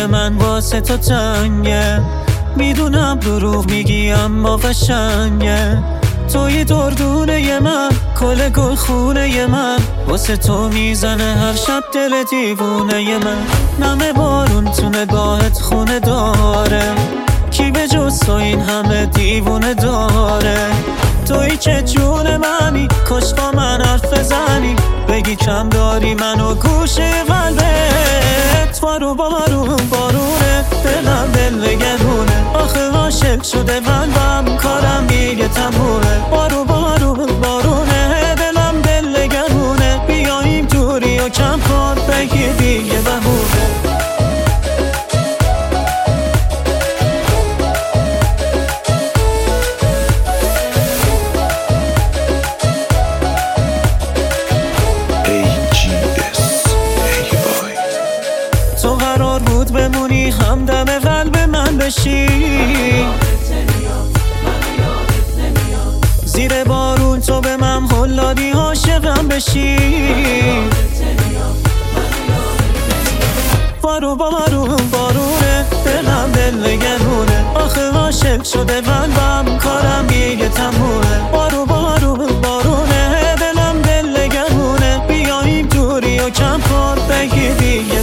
دلای من واسه تو تنگه، میدونم دروغ میگی اما قشنگه. توی دردونه من، کل گل خونه من، واسه تو میزنه هر شب دل دیوونه من. نمه بارون تو نگاهت خونه داره، کی به جز تو این همه دیوونه داره؟ توی که جون منی، کاش با من حرف بزنی، بگی کم داری منو گوشه قلبت. بارون بارونه، دلم دل نگرونه، آخه عاشق شده قلبم، کارم دیگه تمومه. بارونه، دلم دل نگرونه، بیاییم دوری و کم کن، بگی دیگه بهونه. تو قرار بود بمونی همدم قلب من بشی، زیر بارون تو به من قول دادی عاشقم بشی. بارونه، دلم دل نگرونه، آخه عاشق شده قلبم، کارم دیگه تمومه. بارونه، دلم دل نگرونه، بیاییم دوری و کم کن، بگی دیگه